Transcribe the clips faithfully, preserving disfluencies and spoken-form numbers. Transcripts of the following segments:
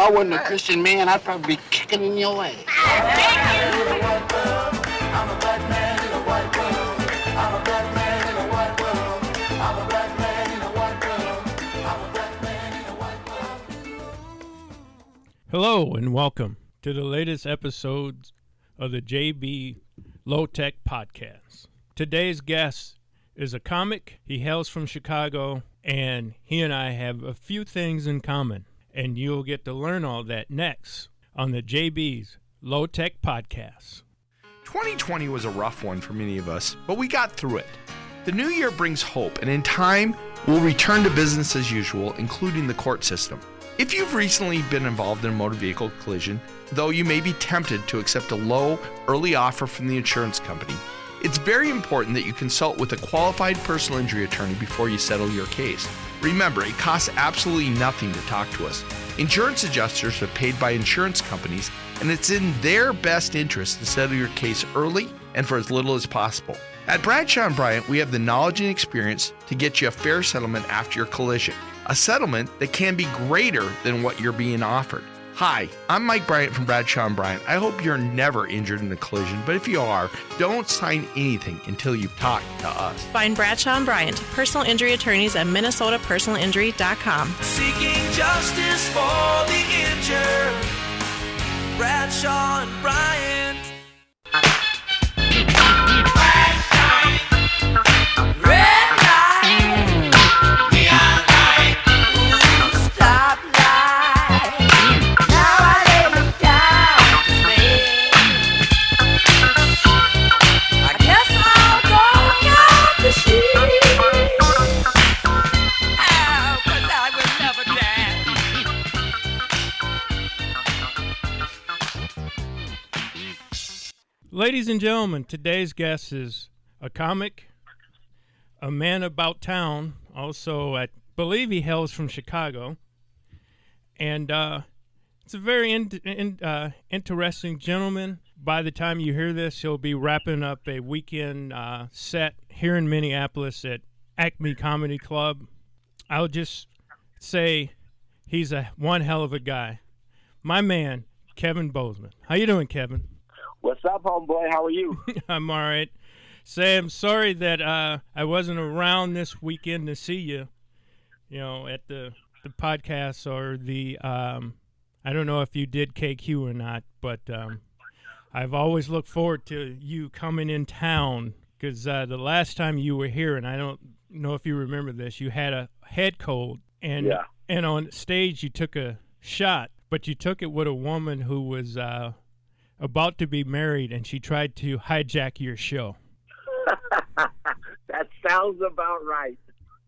I wasn't a Christian man, I'd probably be kicking in your ass. Hello and welcome to the latest episodes of the J B Low Tech Podcast. Today's guest is a comic. He hails from Chicago, and he and I have a few things in common. And you'll get to learn all that next on the J B's Low Tech Podcast. twenty twenty was a rough one for many of us, but we got through it. The new year brings hope, and in time, we'll return to business as usual, including the court system. If you've recently been involved in a motor vehicle collision, though you may be tempted to accept a low, early offer from the insurance company, it's very important that you consult with a qualified personal injury attorney before you settle your case. Remember, it costs absolutely nothing to talk to us. Insurance adjusters are paid by insurance companies, and it's in their best interest to settle your case early and for as little as possible. At Bradshaw and Bryant, we have the knowledge and experience to get you a fair settlement after your collision. A settlement that can be greater than what you're being offered. Hi, I'm Mike Bryant from Bradshaw and Bryant. I hope you're never injured in a collision, but if you are, don't sign anything until you've talked to us. Find Bradshaw and Bryant, personal injury attorneys at minnesota personal injury dot com. Seeking justice for the injured. Bradshaw and Bryant. Ladies and gentlemen, today's guest is a comic, a man about town. Also, I believe he hails from Chicago. And uh, it's a very in, in, uh, interesting gentleman. By the time you hear this, he'll be wrapping up a weekend uh, set here in Minneapolis at Acme Comedy Club. I'll just say he's a one hell of a guy. My man, Kevin Bozeman. How you doing, Kevin? What's up, homeboy? How are you? I'm all right. Say, I'm sorry that uh, I wasn't around this weekend to see you, you know, at the, the podcast or the, um, I don't know if you did K Q or not, but um, I've always looked forward to you coming in town because uh, the last time you were here, and I don't know if you remember this, you had a head cold, and yeah. and on stage you took a shot, but you took it with a woman who was uh, about to be married, and she tried to hijack your show. That sounds about right.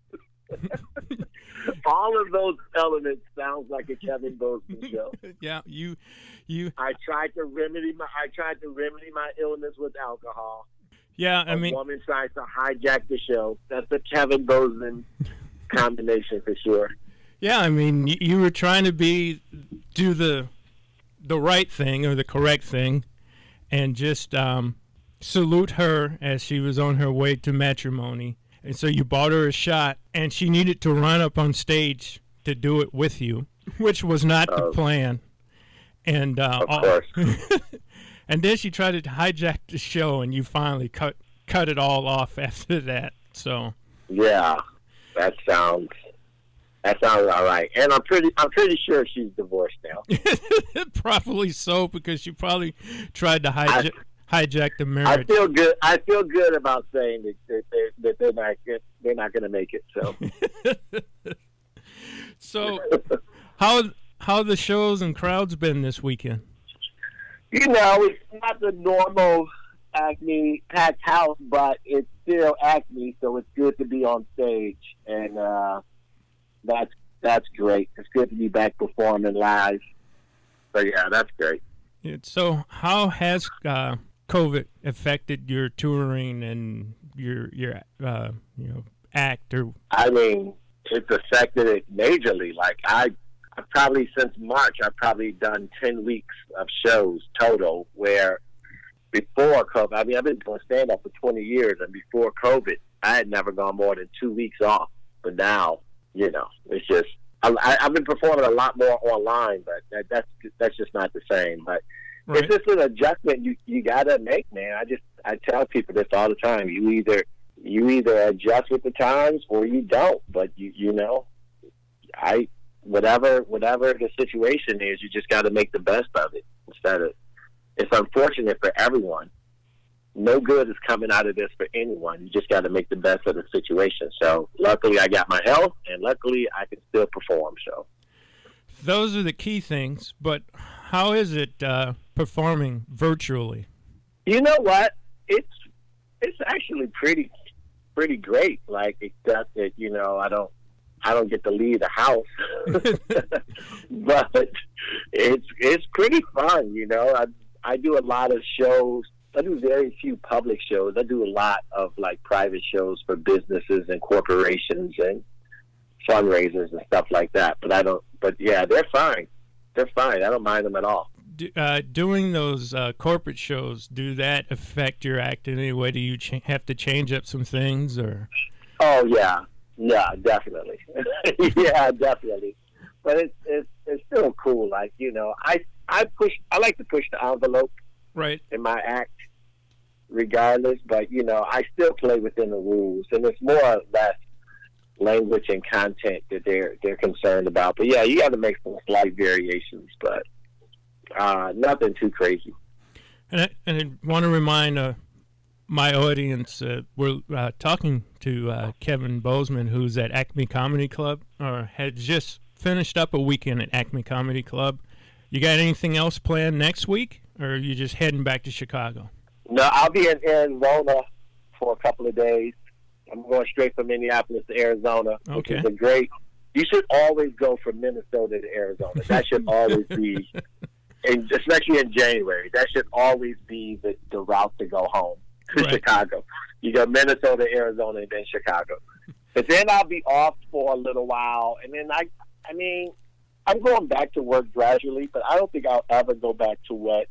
All of those elements sounds like a Kevin Bozeman show. Yeah, you, you. I tried to remedy my. I tried to remedy my illness with alcohol. Yeah, I a mean, woman tries to hijack the show. That's a Kevin Bozeman combination for sure. Yeah, I mean, you, you were trying to be do the. the right thing or the correct thing and just um, salute her as she was on her way to matrimony. And so you bought her a shot, and she needed to run up on stage to do it with you, which was not the um, plan. And uh, of course. And then she tried to hijack the show, and you finally cut cut it all off after that. So yeah, that sounds that sounds all right. And I'm pretty I'm pretty sure she's divorced now. Probably so, because she probably tried to hijack I, hijack the marriage. I feel good. I feel good about saying that, that, they're, that they're not good. They're not going to make it. So, so how how the shows and crowds been this weekend? You know, it's not the normal Acme packed house, but it's still Acme, so it's good to be on stage, and uh, that's that's great. It's good to be back performing live. So yeah, that's great. So how has uh, COVID affected your touring and your your uh, you know act? Or I mean, it's affected it majorly. Like I, I probably since March, I've probably done ten weeks of shows total. Where before COVID, I mean, I've been doing stand up for twenty years, and before COVID, I had never gone more than two weeks off. But now, you know, it's just I, I've been performing a lot more online, but that, that's that's just not the same. But Right. it's just an adjustment you you gotta make, man. I just I tell people this all the time. You either you either adjust with the times or you don't. But you you know, I whatever whatever the situation is, you just got to make the best of it. Instead of it's unfortunate for everyone. No good is coming out of this for anyone. You just got to make the best of the situation. So luckily, I got my health, and luckily, I can still perform. So Those are the key things, but how is it uh, performing virtually? you know what? It's it's actually pretty pretty great. Like except that you know I don't I don't get to leave the house, but it's it's pretty fun. You know, I I do a lot of shows. I do very few public shows. I do a lot of like private shows for businesses and corporations and fundraisers and stuff like that. But I don't. But yeah, they're fine. They're fine. I don't mind them at all. Do, uh, doing those uh, corporate shows, do that affect your act in any way? Do you ch- have to change up some things, or? Oh yeah, yeah, definitely. yeah, definitely. But it's it's it's still cool. Like you know, I I push. I like to push the envelope Right. in my act, regardless. But you know, I still play within the rules, and it's more or less language and content that they're they're concerned about. But yeah, you got to make some slight variations, but uh, nothing too crazy. And I, and I want to remind uh, my audience, uh, we're uh, talking to uh, Kevin Bozeman, who's at Acme Comedy Club, or had just finished up a weekend at Acme Comedy Club. You got anything else planned next week, or are you just heading back to Chicago? No, I'll be in Arizona for a couple of days. I'm going straight from Minneapolis to Arizona, which Okay. is a great. You should always go from Minnesota to Arizona. That should always be, and especially in January, that should always be the, the route to go home to Right. Chicago. You go Minnesota, Arizona, and then Chicago. But then I'll be off for a little while, and then I, I mean, I'm going back to work gradually, but I don't think I'll ever go back to what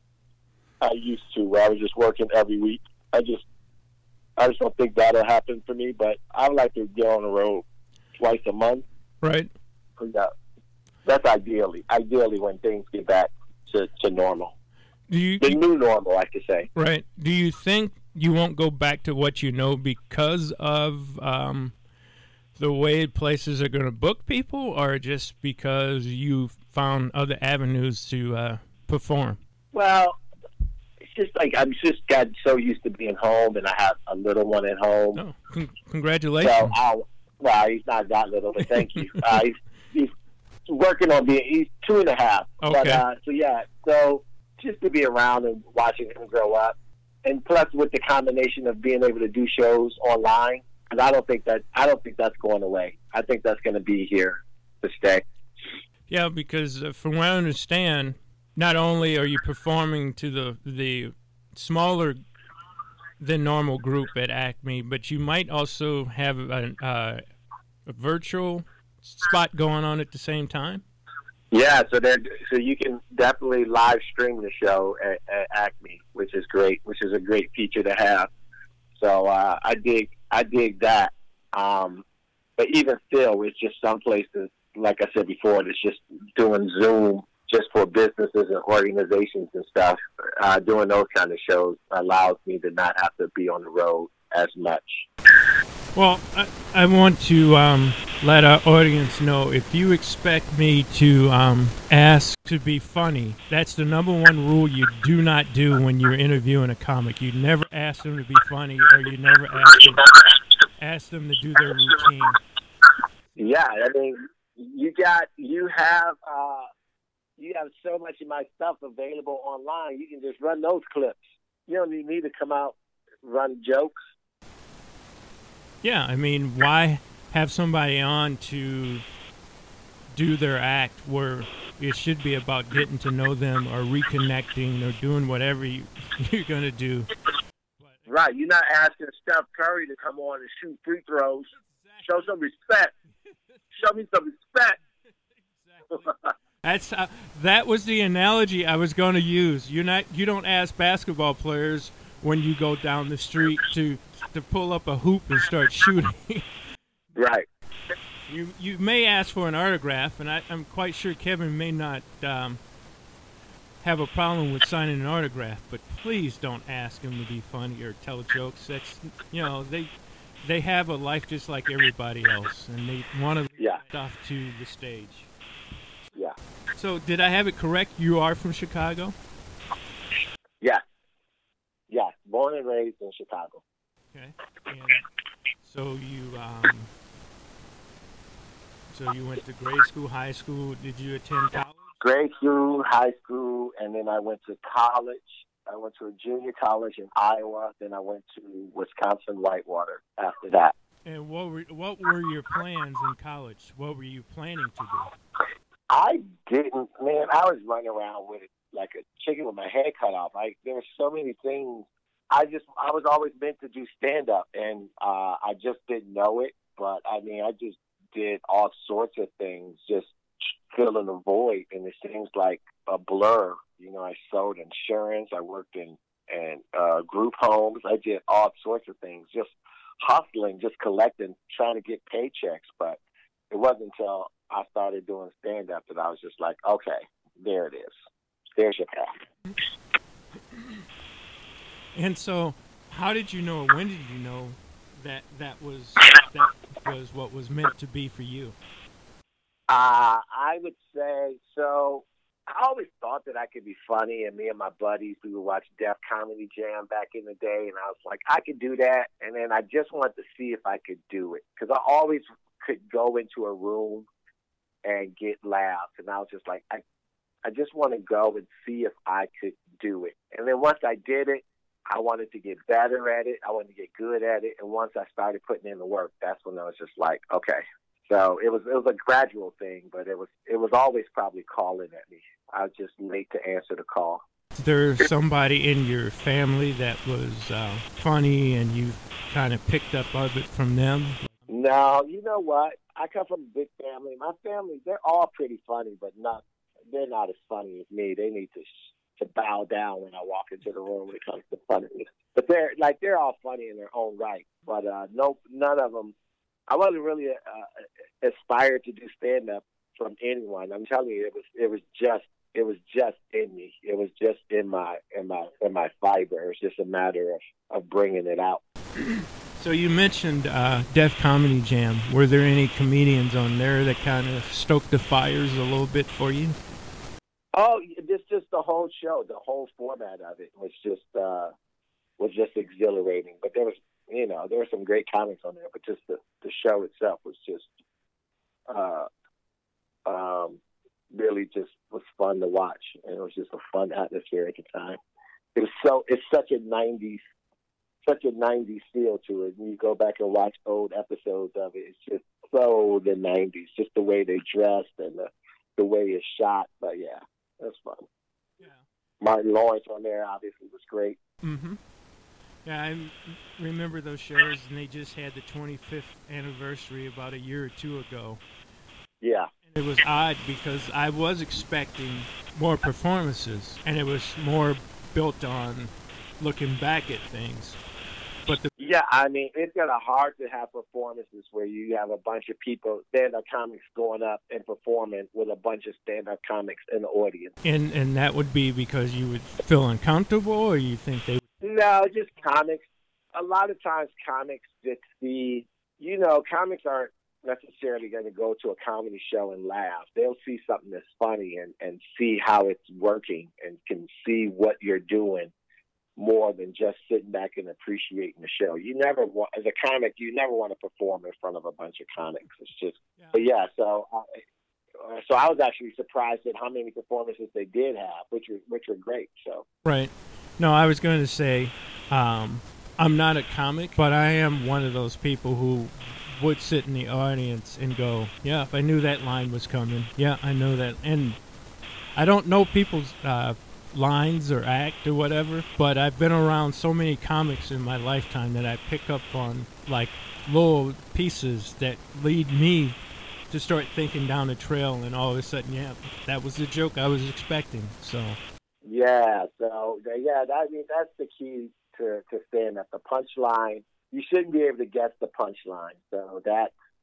I used to, where I was just working every week. I just, I just don't think that'll happen for me. But I would like to get on the road twice a month. Right. Yeah, that's ideally, ideally when things get back to, to normal, Do you the new normal, I could say. right? Do you think you won't go back to what you know because of um, the way places are going to book people, or just because you found other avenues to uh, perform? Well, it's just like I'm just got so used to being home, and I have a little one at home. Oh, con- congratulations! So I'll, well, he's not that little, but thank you. uh, he's, he's working on being, he's two and a half. But, Okay. uh, so yeah, so just to be around and watching him grow up, and plus with the combination of being able to do shows online, because I don't think that I don't think that's going away. I think that's going to be here to stay. Yeah, because uh, from what I understand, not only are you performing to the the smaller than normal group at Acme, but you might also have a, uh, a virtual spot going on at the same time. Yeah, so there, so you can definitely live stream the show at, at Acme, which is great, which is a great feature to have. So uh, I dig, I dig that. Um, but even still, it's just some places, like I said before, it's just doing Zoom just for businesses and organizations and stuff. Uh, doing those kind of shows allows me to not have to be on the road as much. Well, I, I want to um, let our audience know, if you expect me to um, ask to be funny, that's the number one rule you do not do when you're interviewing a comic. You never ask them to be funny, or you never ask them, ask them to do their routine. Yeah, I mean, you got, you have, uh, you have so much of my stuff available online. You can just run those clips. You don't even need to come out, run jokes. Yeah, I mean, why have somebody on to do their act where it should be about getting to know them or reconnecting or doing whatever you, you're going to do? Right, you're not asking Steph Curry to come on and shoot free throws. Show some respect. Show me some respect. That's uh, that was the analogy I was going to use. You're not you don't ask basketball players when you go down the street to to pull up a hoop and start shooting. Right. You you may ask for an autograph, and I, I'm quite sure Kevin may not um, have a problem with signing an autograph. But please don't ask him to be funny or tell jokes. That's you know they they have a life just like everybody else, and they want to Yeah. bring stuff to the stage. Yeah. So did I have it correct? You are from Chicago? Yeah. Yeah. Born and raised in Chicago. Okay. And so you um, so you went to grade school, high school. Did you attend college? Grade school, high school, and then I went to college. I went to a junior college in Iowa. Then I went to Wisconsin Whitewater after that. And what were what were your plans in college? What were you planning to do? I didn't, man. I was running around with it like a chicken with my head cut off. I there were so many things. I just I was always meant to do stand up, and uh, I just didn't know it. But I mean, I just did all sorts of things, just filling a void, and it seems like a blur. You know, I sold insurance. I worked in and uh, group homes. I did all sorts of things, just hustling, just collecting, trying to get paychecks. But it wasn't until I started doing stand-up that I was just like, okay, there it is. There's your path. And so, how did you know, or when did you know that that was that was what was meant to be for you? Uh, I would say, so I always thought that I could be funny, and me and my buddies, we would watch Def Comedy Jam back in the day, and I was like, I could do that, and then I just wanted to see if I could do it, because I always could go into a room and get laughs, and I was just like, I, I just want to go and see if I could do it. And then once I did it, I wanted to get better at it. I wanted to get good at it. And once I started putting in the work, that's when I was just like, okay. So it was it was a gradual thing, but it was it was always probably calling at me. I was just late to answer the call. Is there somebody in your family that was uh, funny and you kind of picked up of it from them? No, you know what? I come from a big family. My family, they're all pretty funny, but not they're not as funny as me. They need to to bow down when I walk into the room when it comes to funniness. But they're like they're all funny in their own right. But uh, no, none of them. I wasn't really uh, aspired to do stand up from anyone. I'm telling you, it was it was just it was just in me. It was just in my in my in my fiber. It was just a matter of, of bringing it out. So you mentioned uh, Def Comedy Jam. Were there any comedians on there that kind of stoked the fires a little bit for you? Oh, just just the whole show, the whole format of it was just uh, was just exhilarating. But there was, you know, there were some great comics on there, but just the, the show itself was just uh, um, really just was fun to watch, and it was just a fun atmosphere at the time. It was so it's such a nineties, such a nineties feel to it. When you go back and watch old episodes of it, it's just so the nineties, just the way they dressed and the the way it's shot. But yeah. That's fun. Yeah. Martin Lawrence on there obviously was great. Mm-hmm. Yeah, I remember those shows, and they just had the twenty-fifth anniversary about a year or two ago. Yeah. And it was odd because I was expecting more performances, and it was more built on looking back at things. But the yeah, I mean, it's kind of hard to have performances where you have a bunch of people, stand-up comics going up and performing with a bunch of stand-up comics in the audience. And and that would be because you would feel uncomfortable, or you think they would? No, just comics. A lot of times comics just see, you know, comics aren't necessarily going to go to a comedy show and laugh. They'll see something that's funny and, and see how it's working and can see what you're doing more than just sitting back and appreciating the show. You never want, as a comic, you never want to perform in front of a bunch of comics. It's just, yeah. But yeah, so I, so I was actually surprised at how many performances they did have, which were, which were great. So right. No, I was going to say, um, I'm not a comic, but I am one of those people who would sit in the audience and go, yeah, if I knew that line was coming, yeah, I know that. And I don't know people's uh, lines or act or whatever, but I've been around so many comics in my lifetime that I pick up on like little pieces that lead me to start thinking down a trail, and all of a sudden, yeah, that was the joke I was expecting. So yeah, so yeah, that, I mean that's the key to to stand up. The punchline, you shouldn't be able to guess the punchline. So that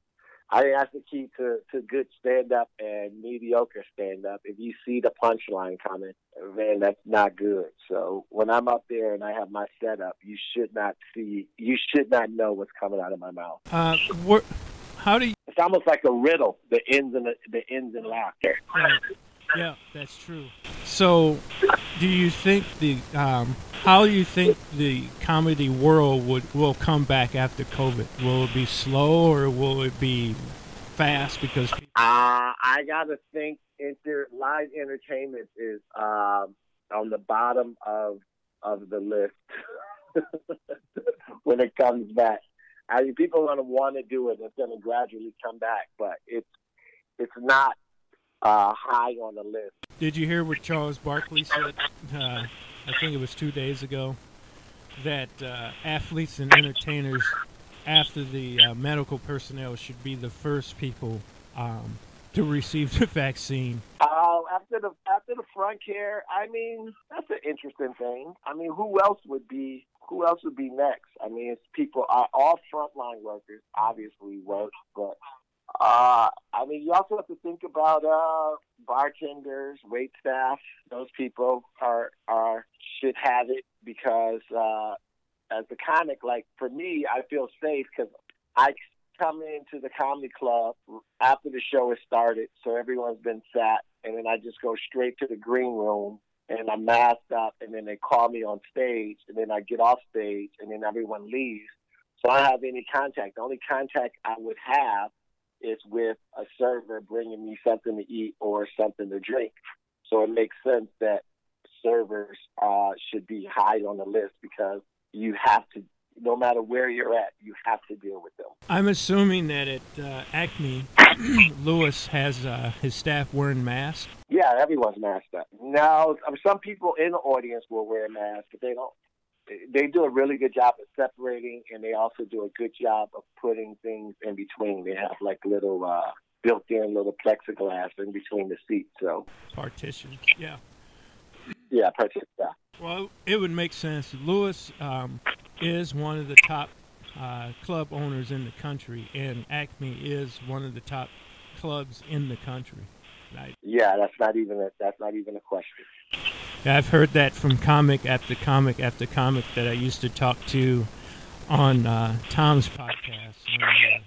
I think that's the key to, to good stand-up and mediocre stand-up. If you see the punchline coming, man, that's not good. So when I'm up there and I have my setup, you should not see, you should not know what's coming out of my mouth. Uh, where, how do you? It's almost like a riddle, the ins and the, the ins and laughter. Right. Yeah, that's true. So, do you think the um, how do you think the comedy world would will come back after COVID? Will it be slow or will it be fast? Because people- uh, I gotta think inter live entertainment is um, on the bottom of of the list when it comes back. I mean, people are gonna want to do it. It's gonna gradually come back, but it's it's not. Uh, high on the list. Did you hear what Charles Barkley said? Uh, I think it was two days ago, that uh, athletes and entertainers, after the uh, medical personnel, should be the first people um, to receive the vaccine. Uh, after the after the front care, I mean, that's an interesting thing. I mean, who else would be who else would be next? I mean, it's people are all frontline workers, obviously work, but. Uh, I mean, you also have to think about uh, bartenders, wait staff. Those people are are should have it because uh, as a comic, like for me, I feel safe because I come into the comedy club after the show has started, so everyone's been sat, and then I just go straight to the green room and I'm masked up, and then they call me on stage, and then I get off stage, and then everyone leaves. So I don't have any contact. The only contact I would have is with a server bringing me something to eat or something to drink. So it makes sense that servers uh, should be high on the list because you have to, no matter where you're at, you have to deal with them. I'm assuming that at uh, Acme, Lewis has uh, his staff wearing masks. Yeah, everyone's masked up. Now, some people in the audience will wear masks, but they don't. They do a really good job of separating, and they also do a good job of putting things in between. They have like little uh, built-in little plexiglass in between the seats. So partitions, yeah. Yeah, partitions. Yeah. Well, it would make sense. Lewis um, is one of the top uh, club owners in the country, and Acme is one of the top clubs in the country. Right? Yeah, that's not even a, that's not even a question. Yeah, I've heard that from comic after comic after comic that I used to talk to on uh, Tom's podcast. On,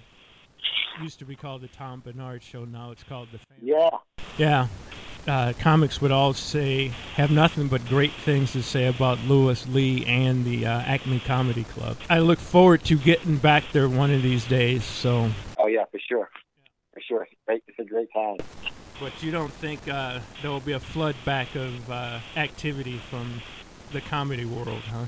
uh, used to be called the Tom Bernard Show. Now it's called the Family. Yeah. Yeah. Uh, comics would all say, have nothing but great things to say about Lewis Lee and the uh, Acme Comedy Club. I look forward to getting back there one of these days. So. Oh yeah, for sure. For sure. It's, great. It's a great time. But you don't think uh, there will be a flood back of uh, activity from the comedy world, huh?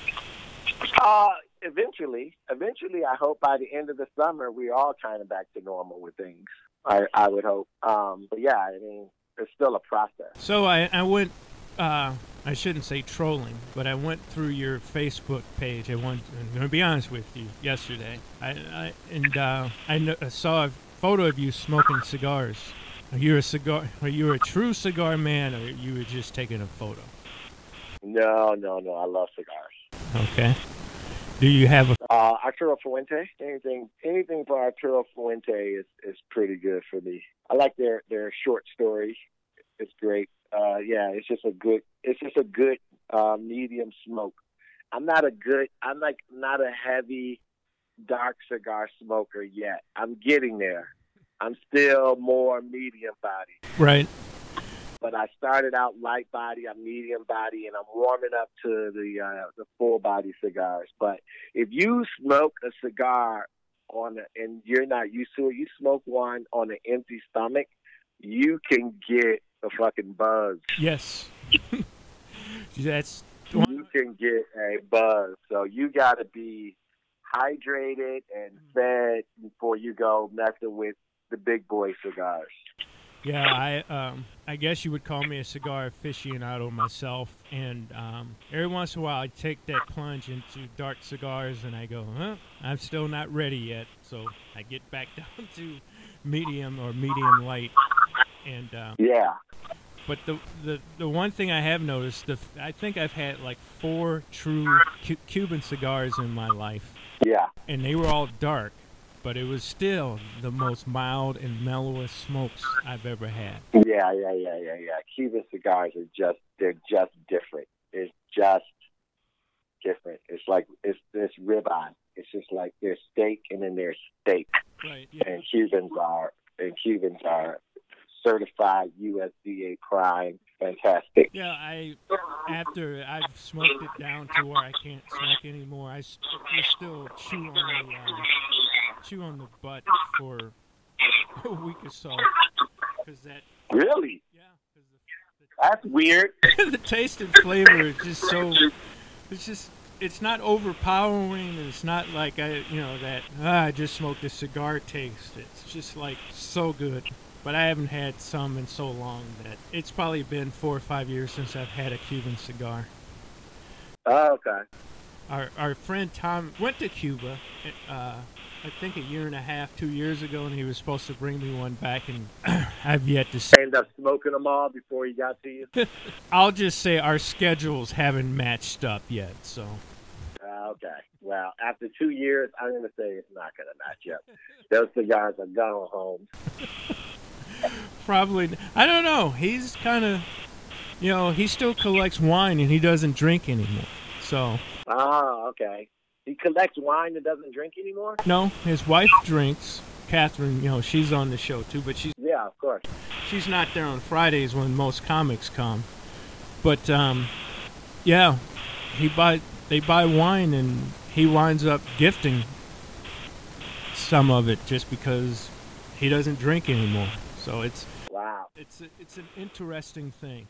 Uh, eventually. Eventually, I hope by the end of the summer, we're all kind of back to normal with things. I, I would hope. Um, but yeah, I mean, it's still a process. So I, I went, uh, I shouldn't say trolling, but I went through your Facebook page. I went, I'm going to be honest with you, yesterday. I, I And uh, I, kn- I saw a photo of you smoking cigars. Are you a cigar? Are you a true cigar man, or you were just taking a photo? No, no, no. I love cigars. Okay. Do you have a? Uh, Arturo Fuente. Anything, anything for Arturo Fuente is, is pretty good for me. I like their, their short story. It's great. Uh, yeah, it's just a good. It's just a good uh, medium smoke. I'm not a good. I'm like not a heavy, dark cigar smoker yet. I'm getting there. I'm still more medium body. Right. But I started out light body, I'm medium body, and I'm warming up to the uh, the full body cigars. But if you smoke a cigar on a, and you're not used to it, you smoke one on an empty stomach, you can get the fucking buzz. Yes. That's. You can get a buzz. So you got to be hydrated and fed before you go messing with the big boy cigars. Yeah, I um, I guess you would call me a cigar aficionado myself, and um, every once in a while I take that plunge into dark cigars, and I go, huh, I'm still not ready yet, so I get back down to medium or medium light, and um, yeah. But the, the the one thing I have noticed, the I think I've had like four true cu- Cuban cigars in my life. Yeah. And they were all dark. but it was still the most mild and mellowest smokes I've ever had. Yeah, yeah, yeah, yeah, yeah. Cuban cigars are just, they're just different. It's just different. It's like, it's this ribeye. It's just like there's steak and then there's steak. Right, yeah. And Cubans are, and Cubans are certified U S D A prime. Fantastic. Yeah, I after I've smoked it down to where I can't smoke anymore, I st- I still chew on the uh, chew on the butt for a week or so. Cause that Really? yeah, cause the, That's weird. the, the taste and flavor is just so. It's just it's not overpowering. And it's not like I you know that ah, I just smoked a cigar taste. It's just like so good. But I haven't had some in so long that it's probably been four or five years since I've had a Cuban cigar. Oh, okay. Our our friend Tom went to Cuba, uh, I think a year and a half, two years ago, and he was supposed to bring me one back, and I've yet to see. End up smoking them all before he got to you? I'll just say our schedules haven't matched up yet, so. Uh, okay. Well, after two years, I'm going to say it's not going to match up. Those cigars are gone home. Probably. I don't know. He's kind of, you know, he still collects wine and he doesn't drink anymore. So. Oh, okay. He collects wine and doesn't drink anymore? No, his wife drinks. Catherine, you know, she's on the show too, but she's Yeah, of course. she's not there on Fridays when most comics come. But um, yeah, he buy they buy wine and he winds up gifting some of it just because he doesn't drink anymore. So it's Wow. it's a, it's an interesting thing.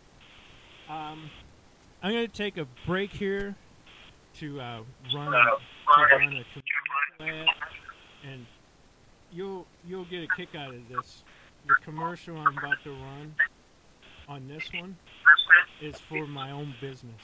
Um, I'm gonna take a break here to uh, run a, to run a commercial ad, and you'll you'll get a kick out of this. The commercial I'm about to run on this one is for my own business.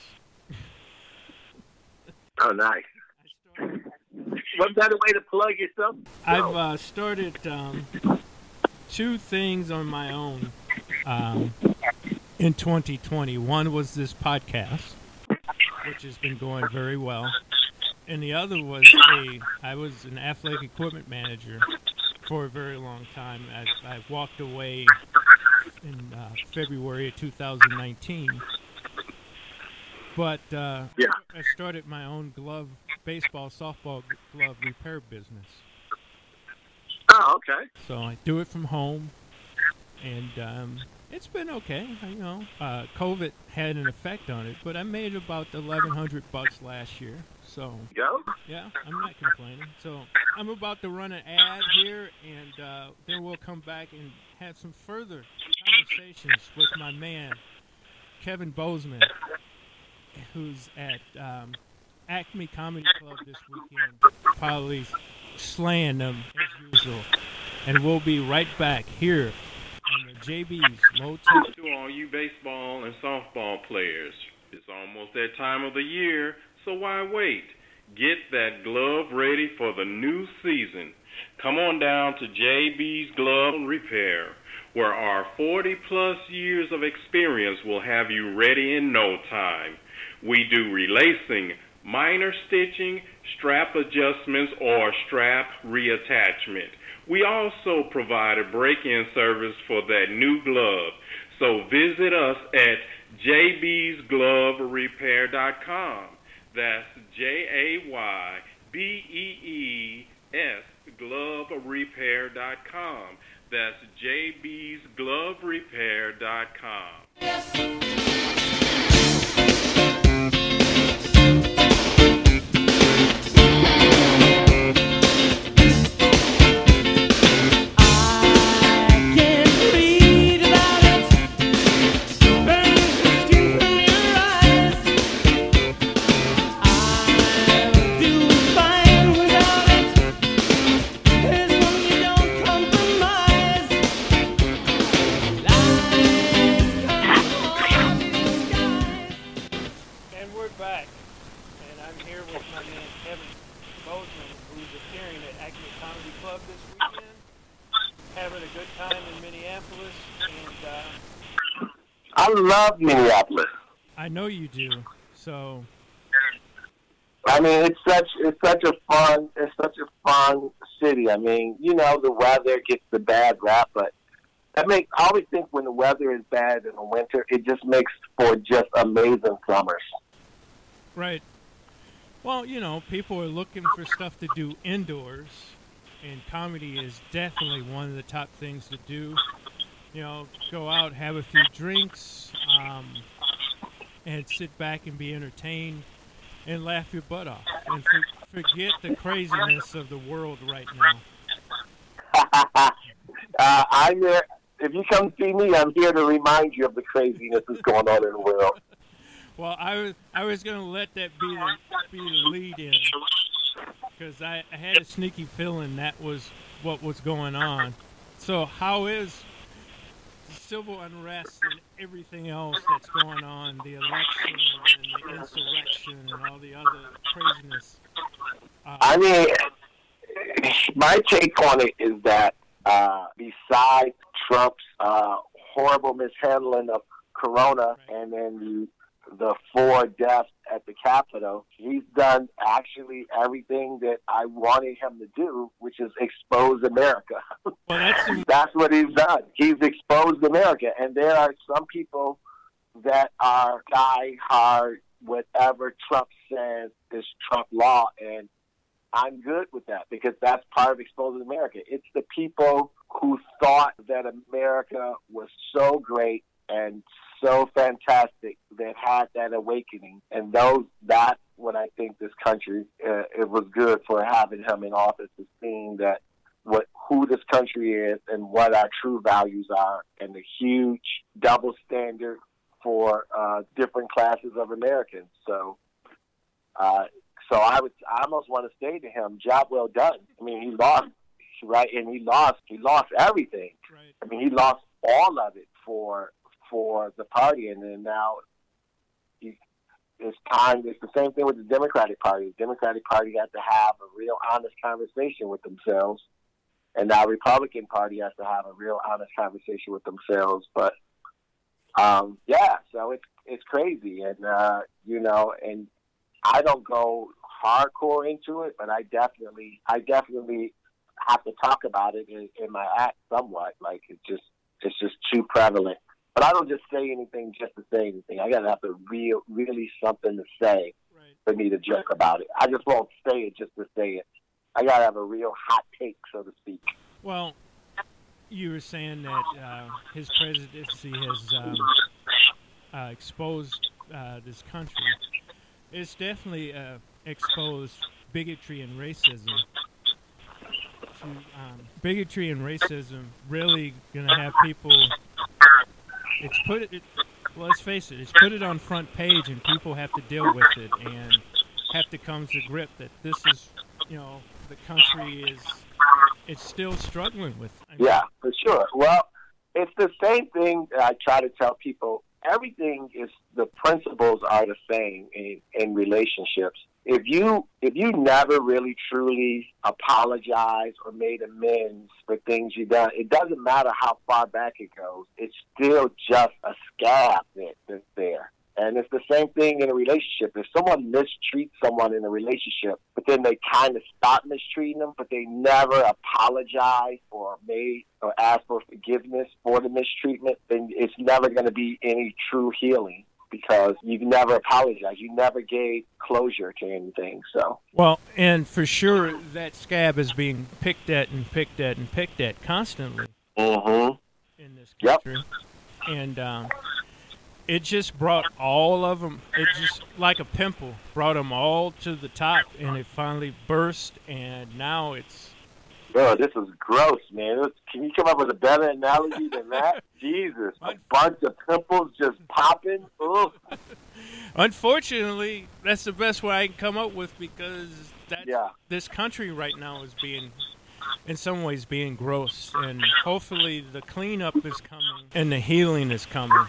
Oh, nice. I started, What better way to plug yourself? I've uh, started um, two things on my own um, in twenty twenty. One was this podcast, which has been going very well, and the other was a I was an athletic equipment manager for a very long time. I, I walked away in uh, February of two thousand nineteen, but uh, Yeah. I started my own glove, baseball, softball glove repair business. Oh, okay. So I do it from home, and um, it's been okay. You know, uh, COVID had an effect on it, but I made about eleven hundred bucks last year. So Go. yeah, I'm not complaining. So I'm about to run an ad here, and uh, then we'll come back and have some further conversations with my man Kevin Bozeman, who's at um, Acme Comedy Club this weekend, probably slaying them as usual. And we'll be right back here on the J B's Low Tech. To all you baseball and softball players, it's almost that time of the year, so why wait? Get that glove ready for the new season. Come on down to J B's Glove Repair, where our forty plus years of experience will have you ready in no time. We do relacing, minor stitching, strap adjustments, or strap reattachment. We also provide a break-in service for that new glove. So visit us at j b's glove repair dot com. That's J A Y B E E S glove repair dot com. That's j b's glove repair dot com. I love Minneapolis. I know you do. So I mean, it's such it's such a fun it's such a fun city. I mean, you know, the weather gets the bad rap, but I make I always think when the weather is bad in the winter, it just makes for just amazing summers. Right. Well, you know, people are looking for stuff to do indoors, and comedy is definitely one of the top things to do. You know, go out, have a few drinks, um, and sit back and be entertained and laugh your butt off and for, forget the craziness of the world right now. uh, I'm there. If you come see me, I'm here to remind you of the craziness that's going on in the world. Well, I was I was going to let that be the, be the lead in, because I, I had a sneaky feeling that was what was going on. So how is the civil unrest and everything else that's going on, the election and the insurrection and all the other craziness? Uh, I mean, my take on it is that uh, besides Trump's uh, horrible mishandling of Corona, right, and then the the four deaths at the Capitol, he's done actually everything that I wanted him to do, which is expose America. Well, that's, the- that's what he's done. He's exposed America. And there are some people that are die-hard, whatever Trump says is Trump law, and I'm good with that because that's part of exposing America. It's the people who thought that America was so great and so fantastic that had that awakening, and those that's what I think this country uh, it was good for having him in office, is seeing that what who this country is and what our true values are, and the huge double standard for uh, different classes of Americans. So, uh, so I would I almost want to say to him, job well done. I mean, he lost, right, and he lost he lost everything. Right. I mean, he lost all of it for. for the party, and then now he, it's time. It's the same thing with the Democratic Party. The Democratic Party has to have a real honest conversation with themselves, and now Republican Party has to have a real honest conversation with themselves. But um, yeah, so it's it's crazy, and uh, you know, and I don't go hardcore into it, but I definitely, I definitely have to talk about it in, in my act somewhat. Like it's just, it's just too prevalent. But I don't just say anything just to say anything. I gotta have a real, really something to say, right, for me to joke about it. I just won't say it just to say it. I gotta have a real hot take, so to speak. Well, you were saying that uh, his presidency has um, uh, exposed uh, this country. It's definitely uh, exposed bigotry and racism. To, um, bigotry and racism really gonna have people. It's put it, it. Well, let's face it. It's put it on front page, and people have to deal with it and have to come to grip that this is, you know, the country is. It's still struggling with. I mean, yeah, for sure. Well, it's the same thing that I try to tell people. Everything is the principles are the same in, in relationships. If you if you never really truly apologize or made amends for things you've done, it doesn't matter how far back it goes. It's still just a scab that, that's there. And it's the same thing in a relationship. If someone mistreats someone in a relationship, but then they kind of stop mistreating them, but they never apologize or made or ask for forgiveness for the mistreatment, then it's never going to be any true healing because you've never apologized. You never gave closure to anything. So well, and for sure that scab is being picked at and picked at and picked at constantly mm-hmm. in this country. Yep. And um, it just brought all of them, it just, like a pimple, brought them all to the top, and it finally burst, and now it's... Oh, this is gross, man. Was, can you come up with a better analogy than that? Jesus, a bunch of pimples just popping? Ugh. Unfortunately, that's the best way I can come up with because that's, yeah. this country right now is being, in some ways, being gross, and hopefully the cleanup is coming and the healing is coming.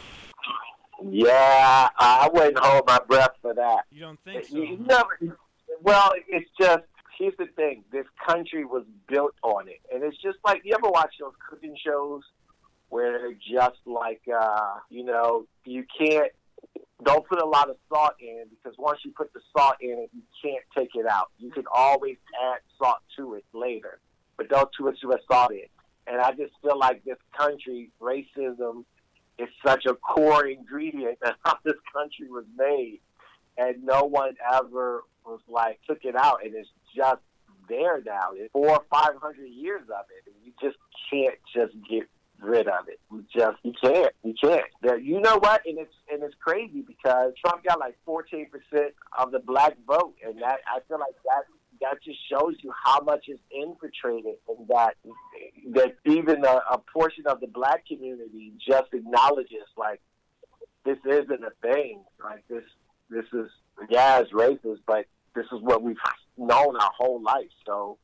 Yeah, I wouldn't hold my breath for that. You don't think so? You never, well, it's just, here's the thing. This country was built on it. And it's just like, you ever watch those cooking shows where they're just like, uh, you know, you can't, don't put a lot of salt in, because once you put the salt in it, you can't take it out. You can always add salt to it later, but don't put too much salt in. And I just feel like this country, racism is such a core ingredient of how this country was made. And no one ever was like, took it out. And it's just there now. It's four or five hundred years of it. And you just can't just get rid of it. You just, you can't. You can't. There, you know what? And it's, and it's crazy because Trump got like fourteen percent of the black vote. And that, I feel like that, that just shows you how much is infiltrated, and that that even a, a portion of the black community just acknowledges, like, this isn't a thing. Like, this this is, yeah, it's racist, but this is what we've known our whole life. So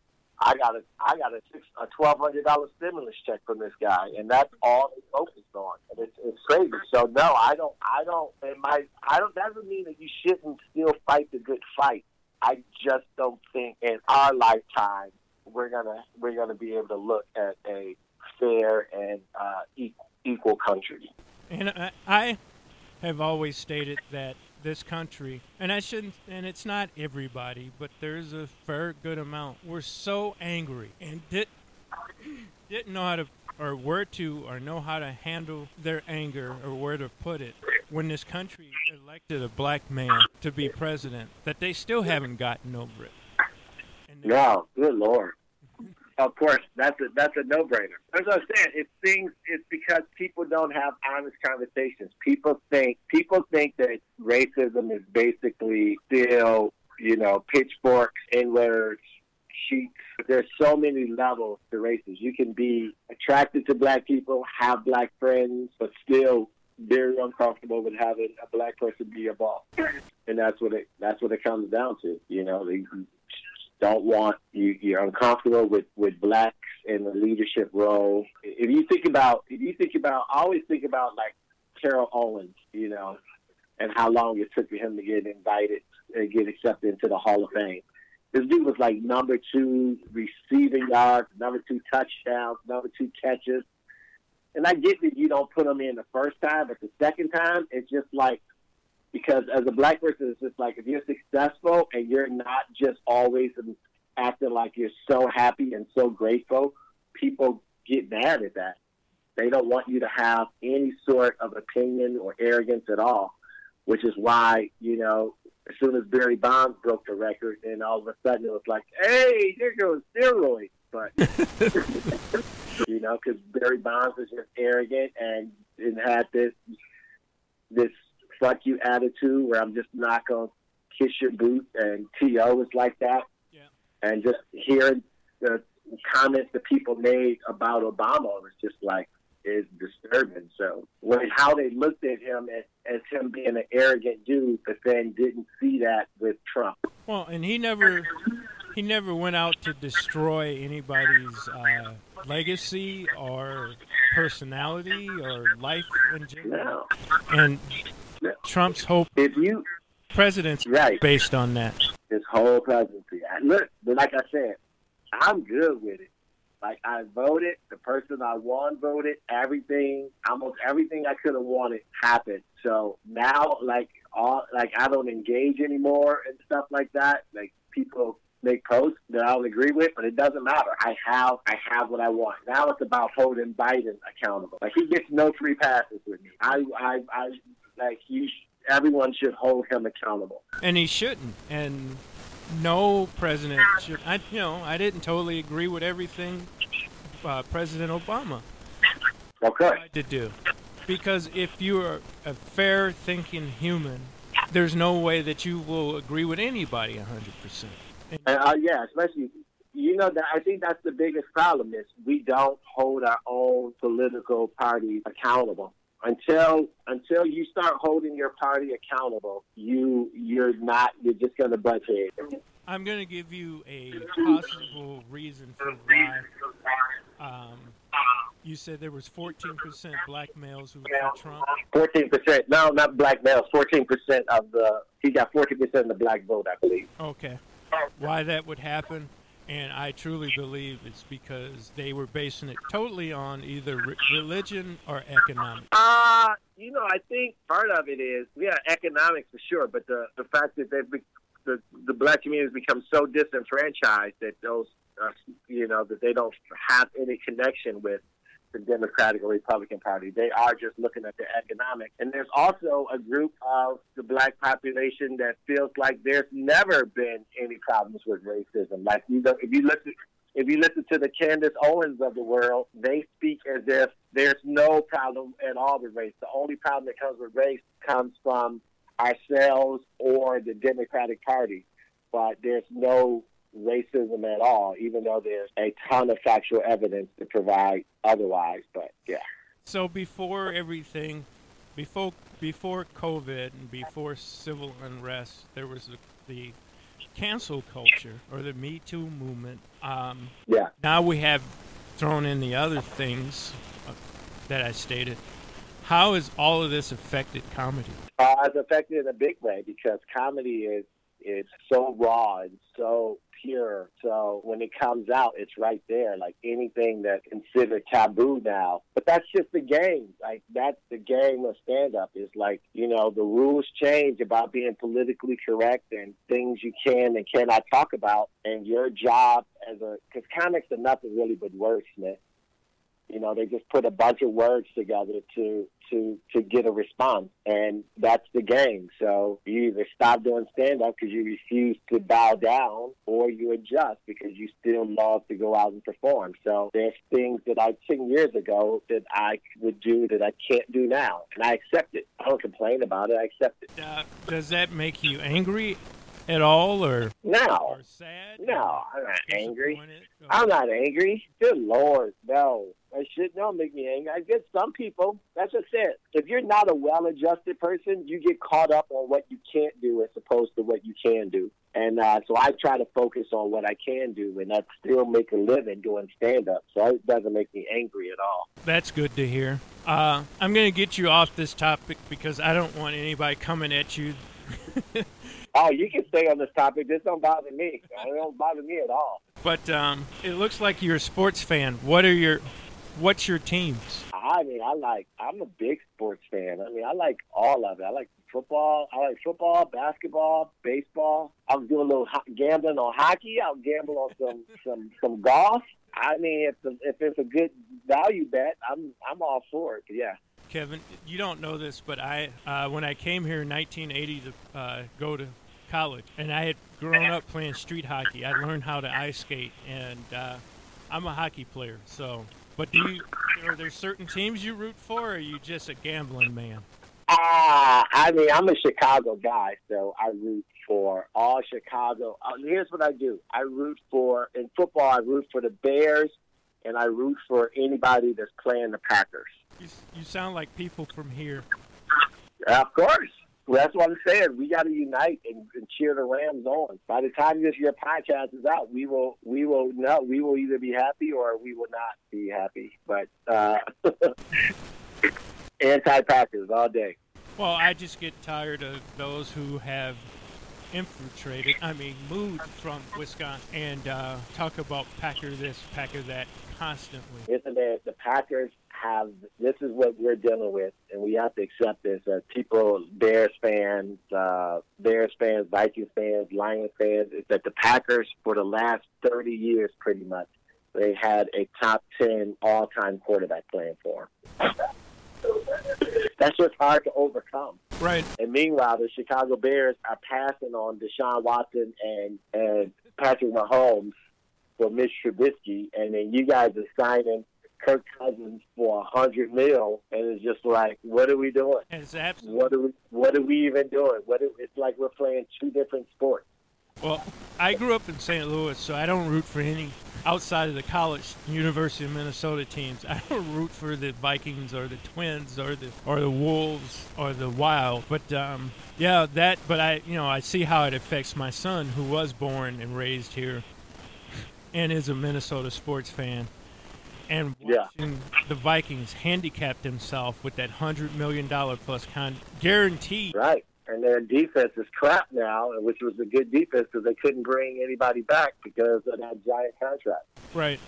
I got a I got a six a twelve hundred dollar stimulus check from this guy, and that's all they focused on. And it's it's crazy. So no, I don't I don't. It might I don't. That doesn't mean that you shouldn't still fight the good fight. I just don't think in our lifetime we're gonna we're gonna be able to look at a fair and uh, equal, equal country. And I, I have always stated that this country, and I shouldn't, and it's not everybody, but there's a fair good amount. We're so angry and did didn't know how to, or where to, or know how to handle their anger, or where to put it. When this country elected a black man to be president, that they still haven't gotten over it. And no, good Lord. Of course, that's a that's a no-brainer. As I was saying, it's things. It's because people don't have honest conversations. People think people think that racism is basically still, you know, pitchforks, N-words, sheets. There's so many levels to racism. You can be attracted to black people, have black friends, but still very uncomfortable with having a black person be your boss, and that's what it that's what it comes down to. You know, they don't want you. You're uncomfortable with, with blacks in the leadership role. If you think about, if you think about, I always think about like Terrell Owens, you know, and how long it took for him to get invited and get accepted into the Hall of Fame. This dude was like number two receiving yards, number two touchdowns, number two catches. And I get that you don't put them in the first time, but the second time, it's just like, because as a black person, it's just like, if you're successful and you're not just always acting like you're so happy and so grateful, people get mad at that. They don't want you to have any sort of opinion or arrogance at all, which is why, you know, as soon as Barry Bonds broke the record, and all of a sudden it was like, hey, there goes steroids. But... You know, because Barry Bonds was just arrogant and, and had this this fuck you attitude where I'm just not going to kiss your boot. And T O was like that. Yeah. And just hearing the comments that people made about Obama was just like, is disturbing. So when how they looked at him as, as him being an arrogant dude, but then didn't see that with Trump. Well, and he never he never went out to destroy anybody's uh, legacy or personality or life in general. No. And no. Trump's whole if you presidency right. based on that. His whole presidency. Look, but like I said, I'm good with it. Like, I voted, the person I won voted, everything, almost everything I could have wanted happened. So now, like, all like I don't engage anymore and stuff like that. Like, people make posts that I don't agree with, but it doesn't matter. I have I have what I want. Now it's about holding Biden accountable. Like, he gets no free passes with me. I, I, I like, you, everyone should hold him accountable. And he shouldn't. And no president should. I, you know, I didn't totally agree with everything uh, President Obama okay. tried to do. Because if you're a fair-thinking human, there's no way that you will agree with anybody one hundred percent. And, uh, yeah, especially, you know, that I think that's the biggest problem is we don't hold our own political party accountable. Until until you start holding your party accountable, you you're not you're just gonna butt heads. I'm gonna give you a possible reason for why. Um, you said there was fourteen percent black males who voted for Trump. Fourteen percent, no, not black males. Fourteen percent of the he got fourteen percent of the black vote, I believe. Okay, why that would happen? And I truly believe it's because they were basing it totally on either re- religion or economics. Uh, you know, I think part of it is, yeah, economics for sure, but the, the fact that they've be, the, the black community has become so disenfranchised that those, uh, you know, that they don't have any connection with the Democratic or Republican Party. They are just looking at the economics. And there's also a group of the black population that feels like there's never been any problems with racism. Like, you know, if you listen, if you listen to the Candace Owens of the world, they speak as if there's no problem at all with race. The only problem that comes with race comes from ourselves or the Democratic Party. But there's no racism at all, even though there's a ton of factual evidence to provide otherwise. But yeah. So before everything, before before COVID and before civil unrest, there was the, the cancel culture or the Me Too movement. Um, yeah. Now we have thrown in the other things uh, that I stated. How has all of this affected comedy? Uh, it's affected in a big way because comedy is is so raw and so pure. So when it comes out, it's right there. Like anything that's considered taboo now. But that's just the game. Like that's the game of stand-up. Is like, you know, the rules change about being politically correct and things you can and cannot talk about. And your job as a, because comics are nothing really but wordsmiths. You know, they just put a bunch of words together to to to get a response, and that's the game. So you either stop doing stand-up because you refuse to bow down, or you adjust because you still love to go out and perform. So there's things that I ten years ago that I would do that I can't do now, and I accept it. I don't complain about it. I accept it. Uh, does that make you angry at all, or no, or sad? No, or I'm not angry. Or... I'm not angry. Good Lord, no. That shit don't make me angry. I guess some people, that's what I said. If you're not a well-adjusted person, you get caught up on what you can't do as opposed to what you can do. And uh, so I try to focus on what I can do, and that's still make a living doing stand-up. So it doesn't make me angry at all. That's good to hear. Uh, I'm going to get you off this topic because I don't want anybody coming at you. Oh, you can stay on this topic. This don't bother me. It don't bother me at all. But um, it looks like you're a sports fan. What are your... What's your teams? I mean, I like, I'm a big sports fan. I mean, I like all of it. I like football. I like football, basketball, baseball. I was doing a little ho- gambling on hockey. I'll gamble on some, some, some golf. I mean, if, the, if it's a good value bet, I'm I'm all for it. Yeah. Kevin, you don't know this, but I uh, when I came here in nineteen eighty to uh, go to college, and I had grown up playing street hockey. I learned how to ice skate, and uh, I'm a hockey player, so... But do you, are there certain teams you root for, or are you just a gambling man? Ah, uh, I mean, I'm a Chicago guy, so I root for all Chicago. Uh, here's what I do. I root for, in football, I root for the Bears, and I root for anybody that's playing the Packers. You, you sound like people from here. Uh, of course. Well, that's what I'm saying. We got to unite and, and cheer the Rams on. By the time this your podcast is out, we will we will know we will either be happy or we will not be happy. But uh, anti-Packers all day. Well, I just get tired of those who have infiltrated, I mean, moved from Wisconsin and uh, talk about Packer this, Packer that constantly. Isn't it? The Packers have, this is what we're dealing with, and we have to accept this as people, Bears fans, uh, Bears fans, Vikings fans, Lions fans, is that the Packers, for the last thirty years pretty much, they had a top ten all-time quarterback playing for them. That's just hard to overcome. Right. And meanwhile, the Chicago Bears are passing on Deshaun Watson and, and Patrick Mahomes for Mitch Trubisky, and then you guys are signing Kirk Cousins for a hundred mil, and it's just like, what are we doing? It's absolutely. What are we? What are we even doing? What? Are, it's like we're playing two different sports. Well, I grew up in Saint Louis, so I don't root for any outside of the college University of Minnesota teams. I don't root for the Vikings or the Twins or the or the Wolves or the Wild. But um, yeah, that. But I, you know, I see how it affects my son, who was born and raised here, and is a Minnesota sports fan. And watching yeah. the Vikings handicapped himself with that hundred million dollar plus con guaranteed. Right, and their defense is crap now, which was a good defense because they couldn't bring anybody back because of that giant contract. Right.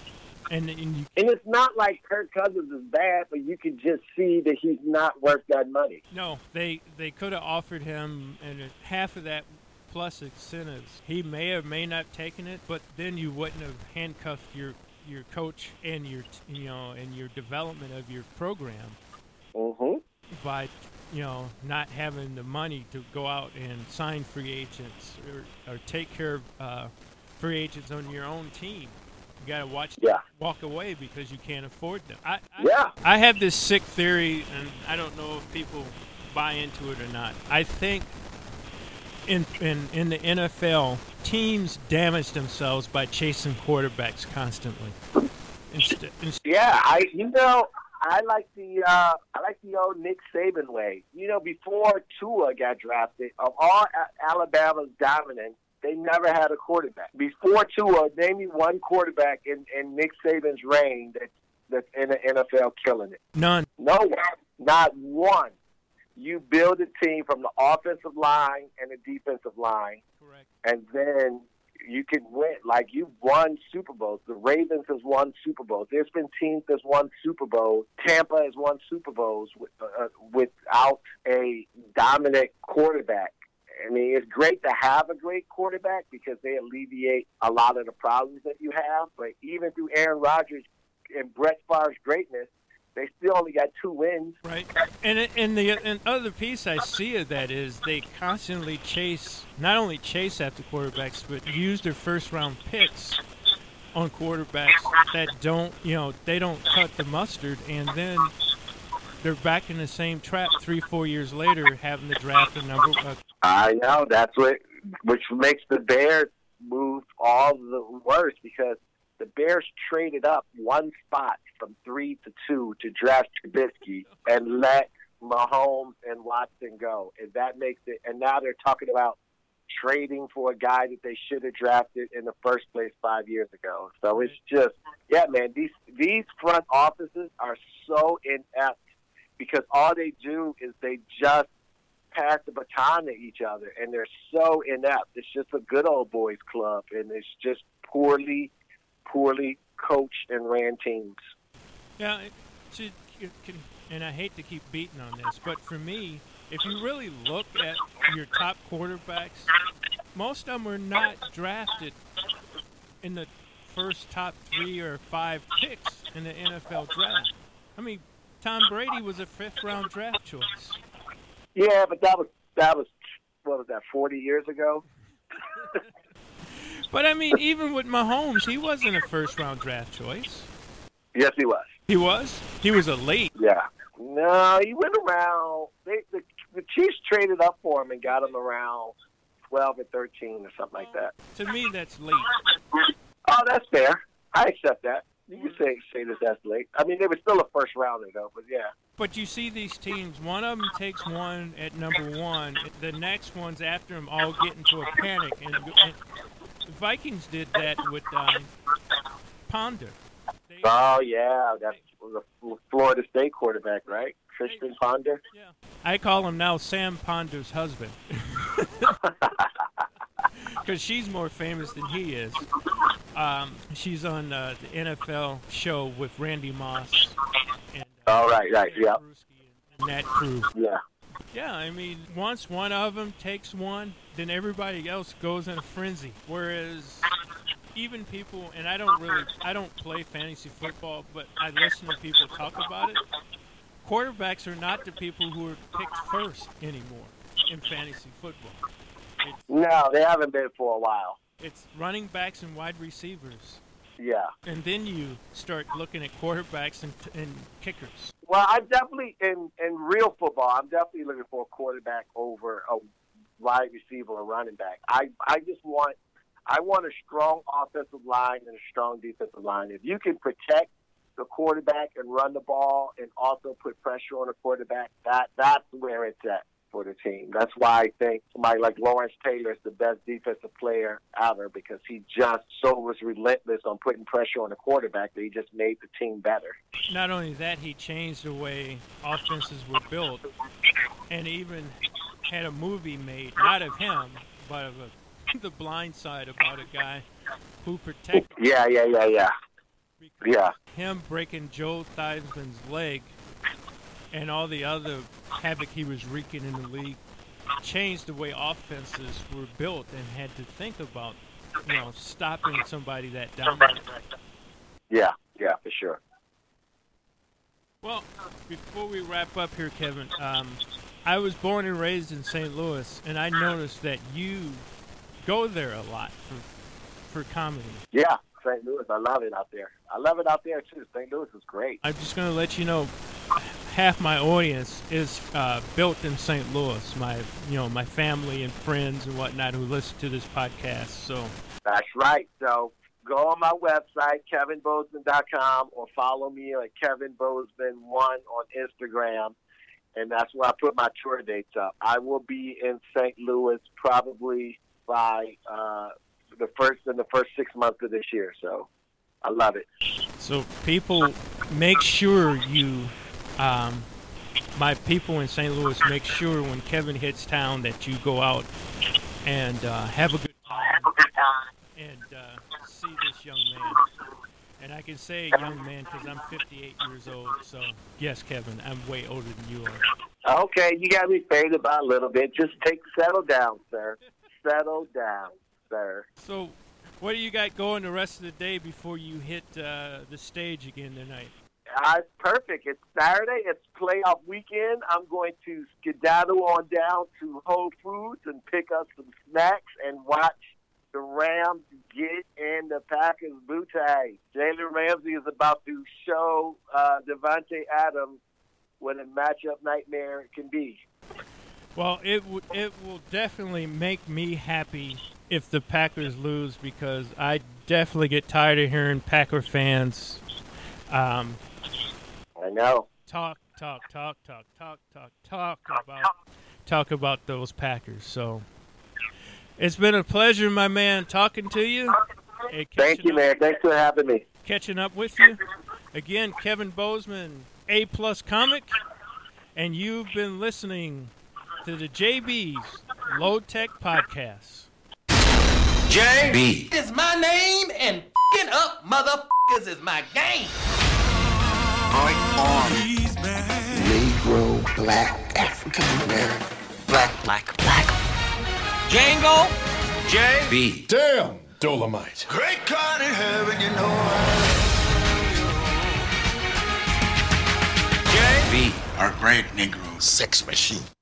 And, and you, And it's not like Kirk Cousins is bad, but you can just see that he's not worth that money. no, they they could have offered him and half of that plus incentives. He may or may not have taken it, but then you wouldn't have handcuffed your your coach and your you know and your development of your program Mm-hmm. by you know not having the money to go out and sign free agents or, or take care of uh, free agents on your own team. You got to watch them Yeah. walk away because you can't afford them. I, I, Yeah. I have this sick theory, and I don't know if people buy into it or not. I think in in, in the N F L, teams damage themselves by chasing quarterbacks constantly. Instead, inst- Yeah, I you know I like the uh, I like the old Nick Saban way. You know, before Tua got drafted, of all A- Alabama's dominance, they never had a quarterback. Before Tua, name me one quarterback in, in Nick Saban's reign that that's in the N F L killing it. none. No one, not one. You build a team from the offensive line and the defensive line, Correct. and then you can win. Like, you've won Super Bowls. The Ravens has won Super Bowls. There's been teams that's won Super Bowls. Tampa has won Super Bowls with, uh, without a dominant quarterback. I mean, it's great to have a great quarterback because they alleviate a lot of the problems that you have. But even through Aaron Rodgers and Brett Favre's greatness, they still only got two wins. Right, and it- and the and other piece I see of that is they constantly chase, not only chase after quarterbacks, but use their first round picks on quarterbacks that don't, you know, they don't cut the mustard, and then they're back in the same trap three, four years later, having to draft a number. Uh, I know. That's what, which makes the Bears move all the worse because the Bears traded up one spot from three to two to draft Trubisky and let Mahomes and Watson go. And that makes it, and now they're talking about trading for a guy that they should have drafted in the first place five years ago. So it's just, yeah, man, these, these front offices are so inept because all they do is they just pass the baton to each other, and they're so inept. It's just a good old boys club, and it's just poorly, poorly coached and ran teams. Yeah, it, it, it can, and I hate to keep beating on this, but for me, if you really look at your top quarterbacks, most of them were not drafted in the first top three or five picks in the N F L draft. I mean, Tom Brady was a fifth-round draft choice. Yeah, but that was that was what was that forty years ago? But I mean, even with Mahomes, he wasn't a first-round draft choice. Yes, he was. He was. He was a late. Yeah. No, he went around. They, the, the Chiefs traded up for him and got him around twelve or thirteen or something like that. To me, that's late. Oh, that's fair. I accept that. You can say say that that's late. I mean, they were still a first rounder though, but yeah. But you see these teams, one of them takes one at number one. The next one's after him all get into a panic. And, and the Vikings did that with um, Ponder. They, Oh yeah, that's the Florida State quarterback, right? Christian Ponder. yeah. I call him now Sam Ponder's husband. Because she's more famous than he is. Um, she's on uh, the N F L show with Randy Moss. And, uh, Oh right, right, yeah, and that crew. yeah. Yeah, I mean, once one of them takes one, then everybody else goes in a frenzy. Whereas even people, and I don't really, I don't play fantasy football, but I listen to people talk about it. Quarterbacks are not the people who are picked first anymore in fantasy football. It's, No, they haven't been for a while. it's running backs and wide receivers. Yeah. And then you start looking at quarterbacks and, and kickers. Well, I'm definitely in in real football. I'm definitely looking for a quarterback over a wide receiver or running back. I I just want I want a strong offensive line and a strong defensive line. If you can protect the quarterback and run the ball and also put pressure on the quarterback, that that's where it's at for the team. That's why I think somebody like Lawrence Taylor is the best defensive player ever because he just so was relentless on putting pressure on the quarterback that he just made the team better. Not only that, he changed the way offenses were built and even had a movie made, not of him, but of a, The Blind Side, about a guy who protected. Yeah, yeah, yeah, yeah. Yeah. Him breaking Joe Theismann's leg and all the other havoc he was wreaking in the league changed the way offenses were built and had to think about, you know, stopping somebody that dominant. Yeah, yeah, for sure. Well, before we wrap up here, Kevin, um, I was born and raised in Saint Louis, and I noticed that you go there a lot for for comedy. Yeah, Saint Louis, I love it out there. I love it out there too. Saint Louis is great. I'm just going to let you know, half my audience is uh, built in Saint Louis. My, you know, my family and friends and whatnot who listen to this podcast. So that's right. So go on my website, kevin bozeman dot com, or follow me at Kevin Bozeman one on Instagram, and that's where I put my tour dates up. I will be in Saint Louis probably by uh, the first in the first six months of this year. So I love it. So people, make sure you, um, my people in Saint Louis, make sure when Kevin hits town that you go out and uh, have a good time and uh, see this young man. And I can say young man because I'm fifty-eight years old. So yes, Kevin, I'm way older than you are. Okay, you got me faded by a little bit. Just take settle down, sir. Settle down, sir. So, what do you got going the rest of the day before you hit uh, the stage again tonight? Uh, it's perfect. It's Saturday. It's playoff weekend. I'm going to skedaddle on down to Whole Foods and pick up some snacks and watch the Rams get in the Packers' bootay. Jalen Ramsey is about to show uh, Devontae Adams what a matchup nightmare it can be. Well, it w- it will definitely make me happy if the Packers lose because I definitely get tired of hearing Packer fans um, I know. talk, talk, talk, talk, talk, talk, talk about talk about those Packers. So it's been a pleasure, my man, talking to you. Hey, Thank you, up, man. Thanks for having me. Catching up with you. Again, Kevin Bozeman, A-plus comic, and you've been listening to the J B's Low Tech Podcast. J B is my name, and f***ing up motherfuckers is my game. Right on. Negro, black, African American, black, black, black. Django, J B. Damn, Dolomite. Great God in heaven, you know J B. Our great Negro sex machine.